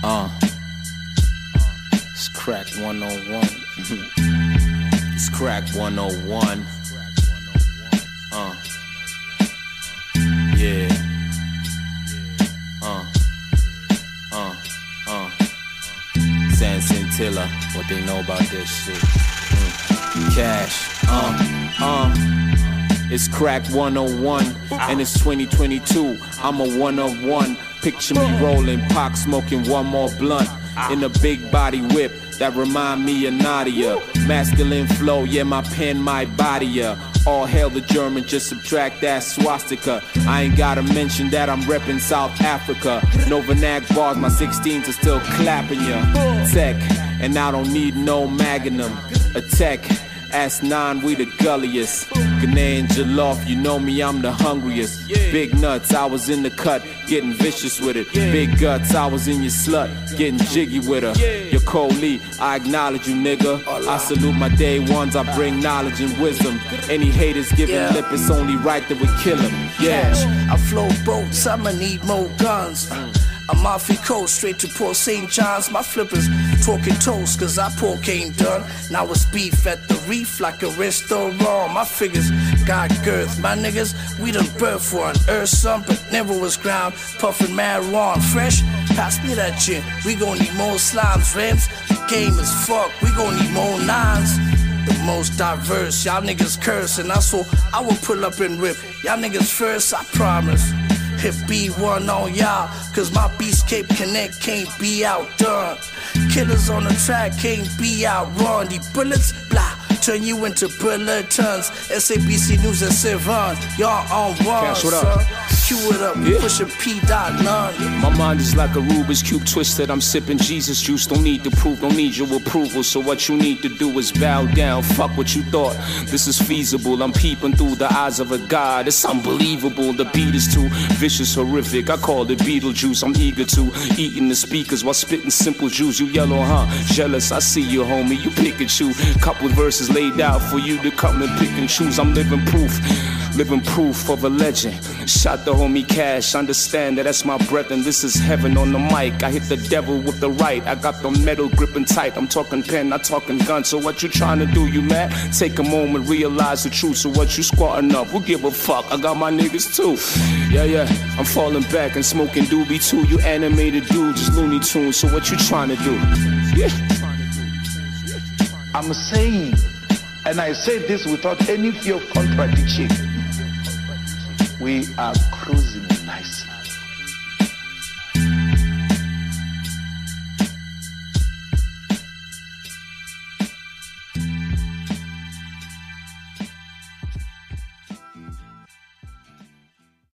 It's crack 101. It's crack 101. Yeah. San Scintilla, what they know about this shit. Cash. It's crack 101, and it's 2022. I'm a one of one. Picture me rolling, Pac smoking one more blunt in a big body whip that remind me of Nadia. Masculine flow, yeah, my pen, my body, yeah. All hail the German, just subtract that swastika. I ain't gotta mention that I'm reppin' South Africa. No Vernac bars, my 16s are still clapping ya. Tech, and I don't need no Magnum. Attack, S9, we the gulliest. Ghanaian jollof, you know me, I'm the hungriest. Big nuts, I was in the cut, getting vicious with it. Big guts, I was in your slut, getting jiggy with her. Your Coley, I acknowledge you, nigga. I salute my day ones, I bring knowledge and wisdom. Any haters giving lip, it's only right that we kill them. Yeah. I float boats, I'ma need more guns. I'm off the coast, straight to Port St. John's. My flippers talking toast, cause our pork ain't done. Now it's beef at the reef like a restaurant. My figures got girth. My niggas, we done birth one. Earth some, but never was ground. Puffin' marijuana, fresh, pass me that shit. We gon' need more slimes, rims. The game is fuck, we gon' need more nines. The most diverse, y'all niggas curse. And I swore I will pull up and rip. Y'all niggas first, I promise. Hit B1 on y'all, cause my Beastcape Connect can't be outdone. Killers on the track can't be outrun. The bullets, blah, turn you into bulletins. SABC News at 7, y'all on one, Cash, what son. up? Cue it up, push a P.none. My mind is like a Rubik's Cube twisted. I'm sipping Jesus juice. Don't need to prove, don't need your approval. So what you need to do is bow down. Fuck what you thought. This is feasible. I'm peeping through the eyes of a god. It's unbelievable. The beat is too vicious, horrific. I call it Beetlejuice. I'm eager to eating the speakers while spitting simple juice. You yellow, huh? Jealous. I see you, homie. You pick and choose. Couple verses laid out for you to come and pick and choose. I'm living proof of a legend. Shot the homie Cash, understand that that's my brethren. This is heaven on the mic. I hit the devil with the right. I got the metal gripping tight. I'm talking pen, not talking gun. So what you trying to do, you mad? Take a moment, realize the truth. So what you squatting up? Who give a fuck? I got my niggas too. Yeah. I'm falling back and smoking doobie too. You animated dude, just Looney Tunes. So what you trying to do? Yeah. I'm saying, and I say this without any fear of contradiction, we are cruising